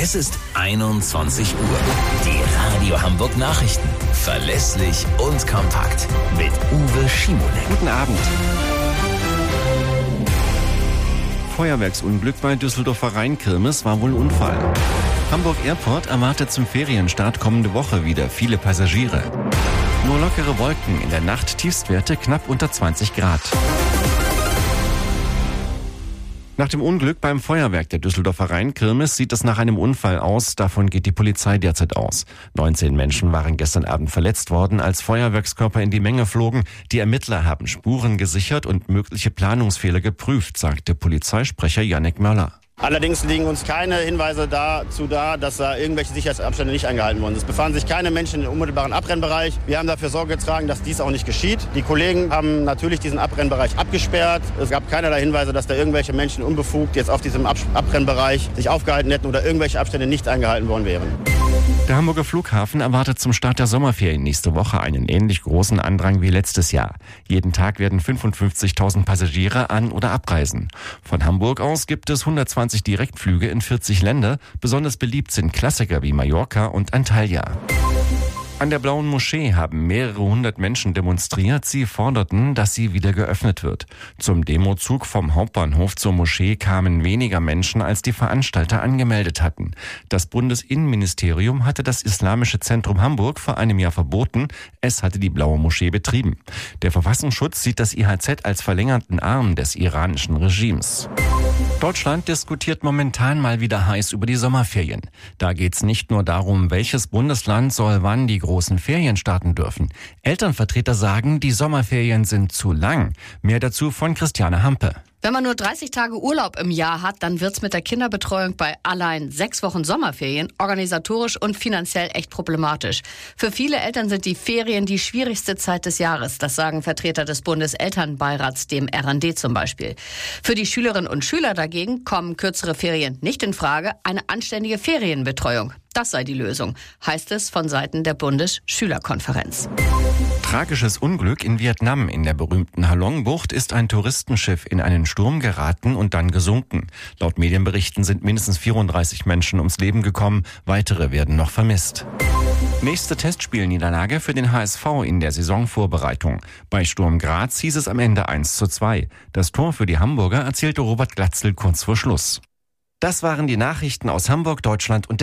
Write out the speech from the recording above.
Es ist 21 Uhr. Die Radio Hamburg Nachrichten. Verlässlich und kompakt. Mit Uwe Schimonek. Guten Abend. Feuerwerksunglück bei Düsseldorfer Rheinkirmes war wohl ein Unfall. Hamburg Airport erwartet zum Ferienstart kommende Woche wieder viele Passagiere. Nur lockere Wolken, in der Nacht Tiefstwerte knapp unter 20 Grad. Nach dem Unglück beim Feuerwerk der Düsseldorfer Rheinkirmes sieht es nach einem Unfall aus. Davon geht die Polizei derzeit aus. 19 Menschen waren gestern Abend verletzt worden, als Feuerwerkskörper in die Menge flogen. Die Ermittler haben Spuren gesichert und mögliche Planungsfehler geprüft, sagte Polizeisprecher Jannik Möller. Allerdings liegen uns keine Hinweise dazu da, dass da irgendwelche Sicherheitsabstände nicht eingehalten wurden. Es befanden sich keine Menschen im unmittelbaren Abrennbereich. Wir haben dafür Sorge getragen, dass dies auch nicht geschieht. Die Kollegen haben natürlich diesen Abrennbereich abgesperrt. Es gab keinerlei Hinweise, dass da irgendwelche Menschen unbefugt jetzt auf diesem Abrennbereich sich aufgehalten hätten oder irgendwelche Abstände nicht eingehalten worden wären. Der Hamburger Flughafen erwartet zum Start der Sommerferien nächste Woche einen ähnlich großen Andrang wie letztes Jahr. Jeden Tag werden 55.000 Passagiere an- oder abreisen. Von Hamburg aus gibt es 120 Direktflüge in 40 Länder. Besonders beliebt sind Klassiker wie Mallorca und Antalya. An der Blauen Moschee haben mehrere hundert Menschen demonstriert. Sie forderten, dass sie wieder geöffnet wird. Zum Demozug vom Hauptbahnhof zur Moschee kamen weniger Menschen, als die Veranstalter angemeldet hatten. Das Bundesinnenministerium hatte das Islamische Zentrum Hamburg vor einem Jahr verboten. Es hatte die Blaue Moschee betrieben. Der Verfassungsschutz sieht das IHZ als verlängerten Arm des iranischen Regimes. Deutschland diskutiert momentan mal wieder heiß über die Sommerferien. Da geht's nicht nur darum, welches Bundesland soll wann die großen Ferien starten dürfen. Elternvertreter sagen, die Sommerferien sind zu lang. Mehr dazu von Christiane Hampe. Wenn man nur 30 Tage Urlaub im Jahr hat, dann wird's mit der Kinderbetreuung bei allein 6 Wochen Sommerferien organisatorisch und finanziell echt problematisch. Für viele Eltern sind die Ferien die schwierigste Zeit des Jahres. Das sagen Vertreter des Bundeselternbeirats, dem RND zum Beispiel. Für die Schülerinnen und Schüler dagegen kommen kürzere Ferien nicht in Frage. Eine anständige Ferienbetreuung, das sei die Lösung, heißt es von Seiten der Bundesschülerkonferenz. Tragisches Unglück in Vietnam. In der berühmten Halong-Bucht ist ein Touristenschiff in einen Sturm geraten und dann gesunken. Laut Medienberichten sind mindestens 34 Menschen ums Leben gekommen. Weitere werden noch vermisst. Nächste Testspielniederlage für den HSV in der Saisonvorbereitung. Bei Sturm Graz hieß es am Ende 1:2. Das Tor für die Hamburger erzielte Robert Glatzel kurz vor Schluss. Das waren die Nachrichten aus Hamburg, Deutschland und